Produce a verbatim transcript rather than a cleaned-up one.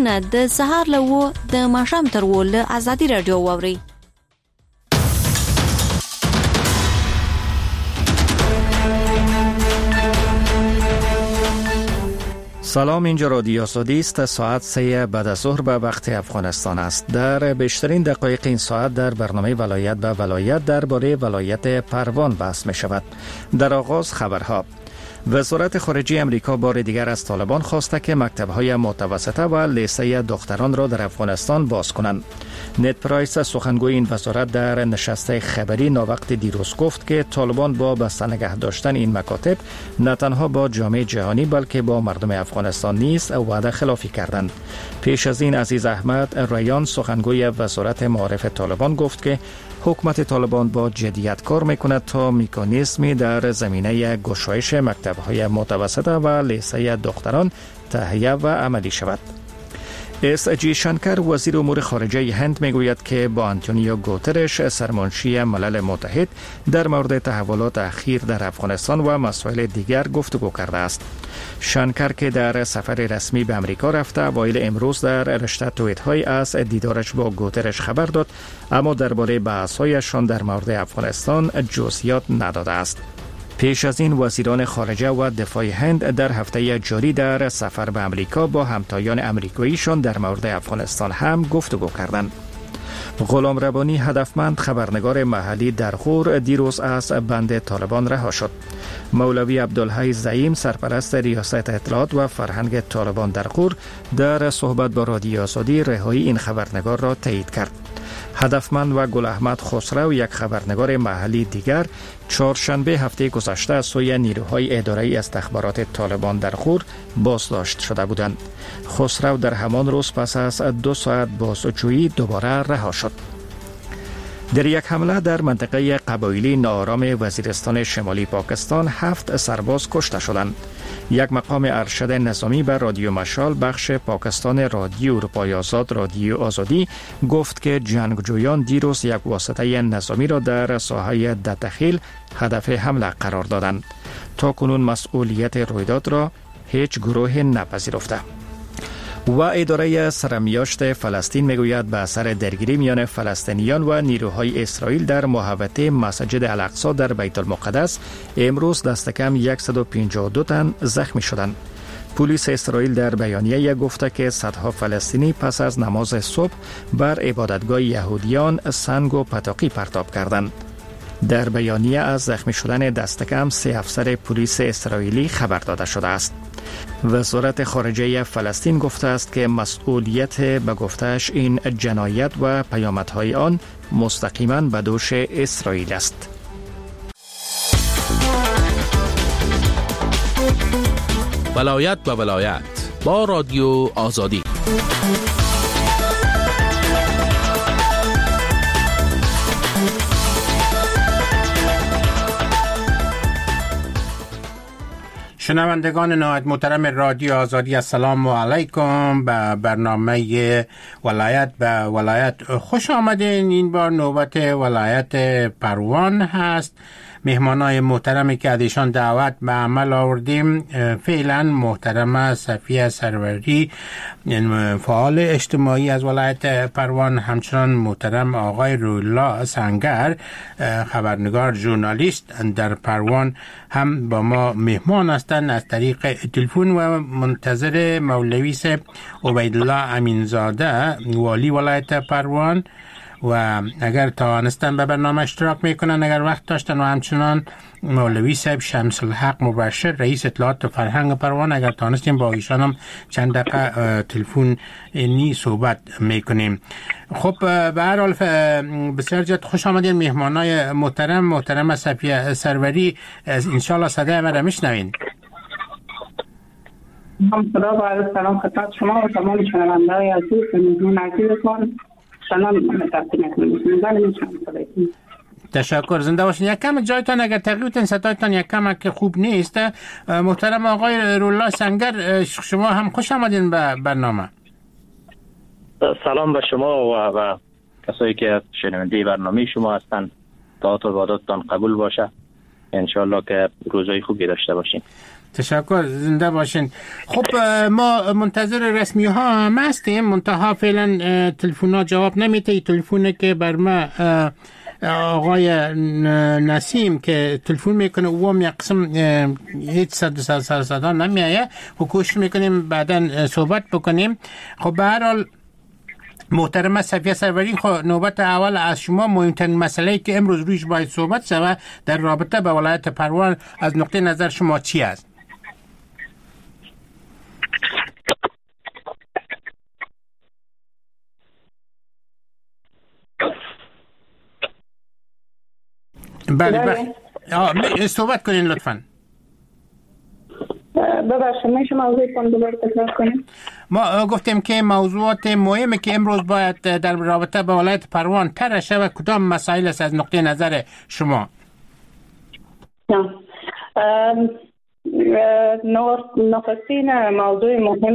خبرونه د سهار له د ماښام تر و له ازادي رادیو واوري. سلام، اینجا رادیو آزادی است. ساعت سه بعد از ظهر به وقت افغانستان است. در بیشترین دقایق این ساعت در برنامه ولایت به ولایت درباره ولایت پروان بحث می شود. در آغاز خبرها. وزارت خارجه امریکا بار دیگر از طالبان خواسته که مکتب‌های متوسطه و لیسه دختران را در افغانستان باز کنند. نت پرایس، سخنگوی این وزارت، در نشست خبری ناوقت دیروز گفت که طالبان با بسته نگه داشتن این مکاتب نه تنها با جامعه جهانی بلکه با مردم افغانستان نیز وعده خلافی کردند. پیش از این عزیز احمد ریان، سخنگوی وزارت معارف طالبان، گفت که حکومت طالبان با جدیت کار میکند تا مکانیزمی در زمینه گشایش مکتب‌های متوسطه و لیسه دختران تهیه و عملی شود. اس جی شنکر، وزیر امور خارجه هند، میگوید که با آنتونیو گوترش، سرمنشی ملل متحد، در مورد تحولات اخیر در افغانستان و مسائل دیگر گفتگو کرده است. شنکر که در سفر رسمی به امریکا رفته، اوایل امروز در رشته توییت‌های از دیدارش با گوترش خبر داد، اما درباره بحث‌هایشان در مورد افغانستان جزئیات نداده است. پیش از این وزیران خارجه و دفاع هند در هفته جاری در سفر به امریکا با همتایان امریکاییشان در مورد افغانستان هم گفتگو کردند. غلام ربانی، هدفمند خبرنگار محلی در غور، دیروز از بند طالبان رها شد. مولوی عبدالحی زعیم، سرپرست ریاست اطلاعات و فرهنگ طالبان در غور، در صحبت با رادیو آزادی رهایی این خبرنگار را تایید کرد. هدفمند و گل احمد خسرو، یک خبرنگار محلی دیگر، چهارشنبه هفته گذشته از سوی نیروهای اداره استخبارات طالبان در غور بازداشت شده بودند. خسرو در همان روز پس از دو ساعت بازجویی دوباره رها شد. در یک حمله در منطقه قبایلی ناآرام وزیرستان شمالی پاکستان هفت سرباز کشته شدند. یک مقام ارشد نظامی به رادیو مشال، بخش پاکستان رادیو اروپای آزاد رادیو آزادی، گفت که جنگجویان دیروز یک واسطه نظامی را در ساحه دتخیل هدف حمله قرار دادند. تا کنون مسئولیت رویداد را هیچ گروه نپذیرفته. و اداره سرمیاشت فلسطین میگوید به اثر درگیری میان فلسطینیان و نیروهای اسرائیل در محوطه مسجد الاقصی در بیت المقدس امروز دست کم صد و پنجاه و دو تن زخمی شدند. پلیس اسرائیل در بیانیه گفته که صدها فلسطینی پس از نماز صبح بر عبادتگاه یهودیان سنگ و پتاقی پرتاب کردند. در بیانیه از زخمی شدن دست کم سه افسر پلیس اسرائیلی خبر داده شده است. وزارت خارجه فلسطین گفته است که مسئولیت به گفتهش این جنایت و پیامدهای آن مستقیما به دوش اسرائیل است. ولایت به ولایت با رادیو آزادی. شنوندگان نهایت محترم رادیو آزادی، السلام علیکم. به برنامه ولایت به ولایت خوش آمدین. این بار نوبت ولایت پروان هست. مهمانای محترمی که ازشان دعوت به عمل آوردیم فعلا محترمه صفیه سروری، فعال اجتماعی از ولایت پروان، همچنان محترم آقای روح‌الله سنگر، خبرنگار ژورنالیست در پروان، هم با ما مهمان هستند از طریق تلفن، و منتظر مولوی صاحب عبیدالله امینزاده، والی ولایت پروان، و اگر توانستن به برنامه اشتراک میکنن اگر وقت داشتن، و همچنان مولوی صاحب شمس الحق مبشر، رئیس اطلاعات و فرهنگ پروان، اگر توانستیم با ایشان هم چند دقیقه تلفنی صحبت میکنیم. خب به هر حال بسیار جد خوش آمدین مهمانای محترم. محترم صفیه سروری، انشالله صدای من را میشنوین. خدا و عرض سلام خدمت شما و تمام شنونده‌های عزیز و مهمون عزیزتان. سلام تقدیم می‌کنم. تشکر، زنده باشین. یک کم جایتان اگر تغییرتون صدایتان یک کم که خوب نیست. محترم آقای روح‌الله سنگر، شما هم خوش آمدین به برنامه. سلام به شما و و کسایی که شنونده برنامه شما هستند. دعات و عباداتتان قبول باشه. انشالله که روزای خوبی داشته باشین. تشکر، زنده باشین. خب ما منتظر رسمی ها هم هستیم، منتها فعلا تلفن ها جواب نمیده. تلفونه که بر ما آقای نسیم که تلفن میکنه او یک قسم هیچ صد صد صدا نمیایه و کوشش میکنیم بعدا صحبت بکنیم. خب به هر حال محترم صفیه سروری، خب نوبت اول از شما. مهمترین مسئله که امروز رویش باید صحبت شود در رابطه با ولایت پروان از نقطه نظر شما چی است؟ بله بله صحبت کنین لطفاً. ببخشید میشه موضوعتون دوباره تکرار کنیم؟ ما گفتیم که موضوعات مهمی که امروز باید در رابطه با ولایت پروان طرح شود کدام مسائل است از نقطه نظر شما؟ نخستین موضوع مهم